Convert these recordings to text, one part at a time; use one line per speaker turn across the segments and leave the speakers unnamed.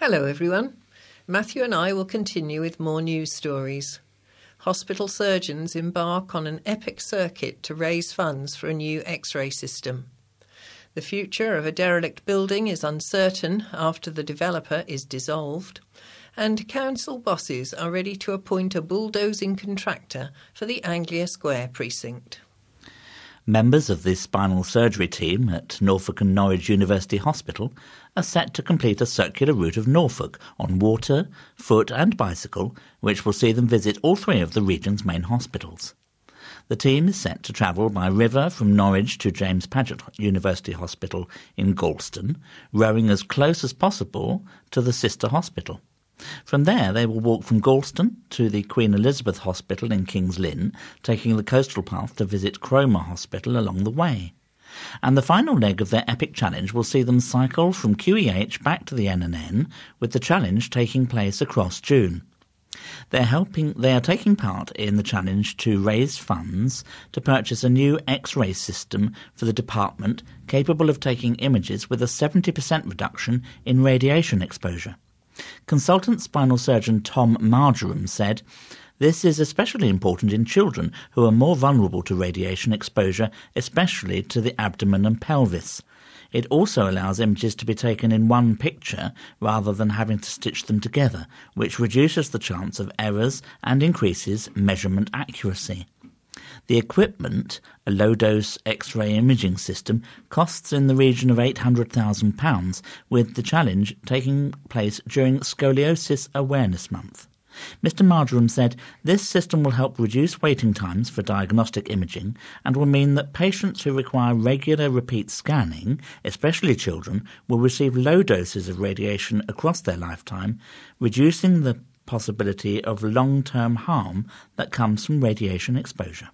Hello everyone. Matthew and I will continue with more news stories. Hospital surgeons embark on an epic circuit to raise funds for a new X-ray system. The future of a derelict building is uncertain after the developer is dissolved, and council bosses are ready to appoint a bulldozing contractor for the Anglia Square precinct.
Members of the spinal surgery team at Norfolk and Norwich University Hospital are set to complete a circular route of Norfolk on water, foot and bicycle, which will see them visit all three of the region's main hospitals. The team is set to travel by river from Norwich to James Paget University Hospital in Galston, rowing as close as possible to the sister hospital. From there, they will walk from Galston to the Queen Elizabeth Hospital in King's Lynn, taking the coastal path to visit Cromer Hospital along the way. And the final leg of their epic challenge will see them cycle from QEH back to the NNN, with the challenge taking place across June. They are taking part in the challenge to raise funds to purchase a new X-ray system for the department capable of taking images with a 70% reduction in radiation exposure. Consultant spinal surgeon Tom Marjoram said, "This is especially important in children who are more vulnerable to radiation exposure, especially to the abdomen and pelvis. It also allows images to be taken in one picture rather than having to stitch them together, which reduces the chance of errors and increases measurement accuracy." The equipment, a low-dose X-ray imaging system, costs in the region of £800,000, with the challenge taking place during Scoliosis Awareness Month. Mr. Marjoram said, "This system will help reduce waiting times for diagnostic imaging and will mean that patients who require regular repeat scanning, especially children, will receive low doses of radiation across their lifetime, reducing the possibility of long-term harm that comes from radiation exposure."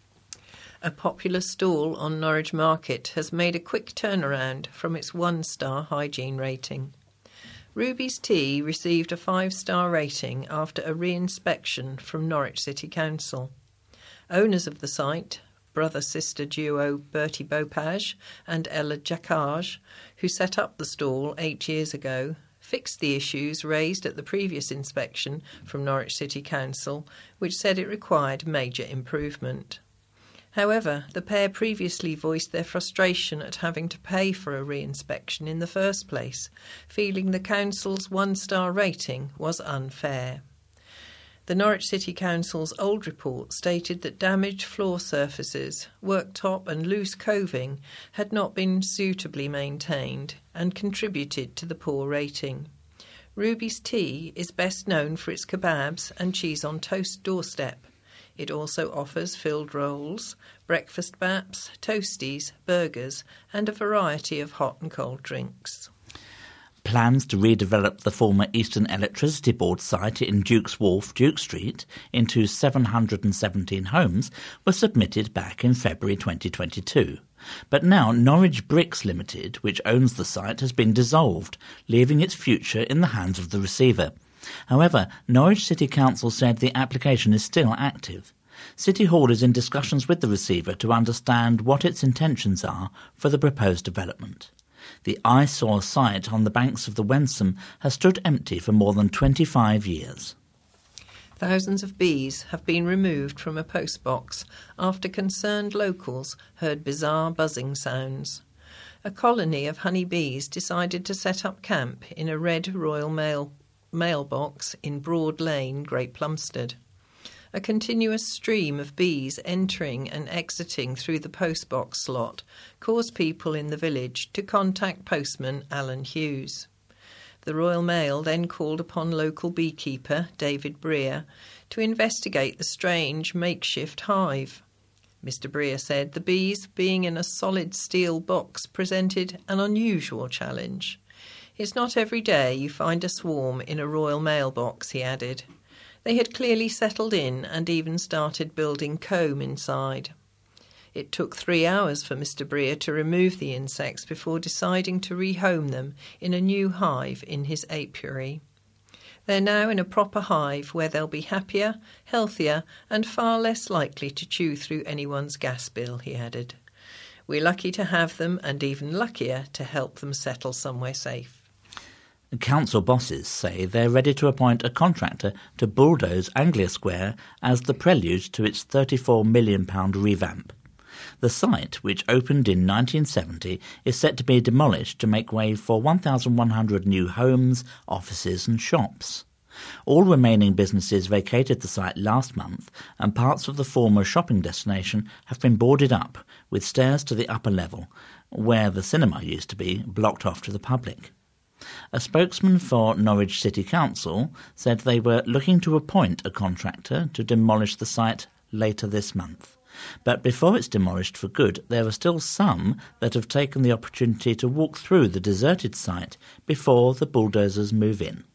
A popular stall on Norwich Market has made a quick turnaround from its 1-star hygiene rating. Ruby's Tea received a 5-star rating after a re-inspection from Norwich City Council. Owners of the site, brother-sister duo Bertie Bopage and Ella Jacquard, who set up the stall 8 years ago, fixed the issues raised at the previous inspection from Norwich City Council, which said it required major improvement. However, the pair previously voiced their frustration at having to pay for a re-inspection in the first place, feeling the council's 1-star rating was unfair. The Norwich City Council's old report stated that damaged floor surfaces, worktop and loose coving had not been suitably maintained and contributed to the poor rating. Ruby's Tea is best known for its kebabs and cheese on toast doorstep. It also offers filled rolls, breakfast baps, toasties, burgers, and a variety of hot and cold drinks.
Plans to redevelop the former Eastern Electricity Board site in Duke's Wharf, Duke Street, into 717 homes were submitted back in February 2022. But now Norwich Bricks Limited, which owns the site, has been dissolved, leaving its future in the hands of the receiver. However, Norwich City Council said the application is still active. City Hall is in discussions with the receiver to understand what its intentions are for the proposed development. The eyesore site on the banks of the Wensum has stood empty for more than 25 years.
Thousands of bees have been removed from a postbox after concerned locals heard bizarre buzzing sounds. A colony of honeybees decided to set up camp in a red Royal mailbox in Broad Lane, Great Plumstead. A continuous stream of bees entering and exiting through the postbox slot caused people in the village to contact postman Alan Hughes. The Royal Mail then called upon local beekeeper David Breer to investigate the strange makeshift hive. Mr. Breer said the bees, being in a solid steel box, presented an unusual challenge. "It's not every day you find a swarm in a Royal mailbox," he added. They had clearly settled in and even started building comb inside. It took 3 hours for Mr. Breer to remove the insects before deciding to rehome them in a new hive in his apiary. They're now in a proper hive where they'll be happier, healthier and far less likely to chew through anyone's gas bill, he added. "We're lucky to have them and even luckier to help them settle somewhere safe."
Council bosses say they're ready to appoint a contractor to bulldoze Anglia Square as the prelude to its £34 million revamp. The site, which opened in 1970, is set to be demolished to make way for 1,100 new homes, offices and shops. All remaining businesses vacated the site last month, and parts of the former shopping destination have been boarded up, with stairs to the upper level, where the cinema used to be, blocked off to the public. A spokesman for Norwich City Council said they were looking to appoint a contractor to demolish the site later this month. But before it's demolished for good, there are still some that have taken the opportunity to walk through the deserted site before the bulldozers move in.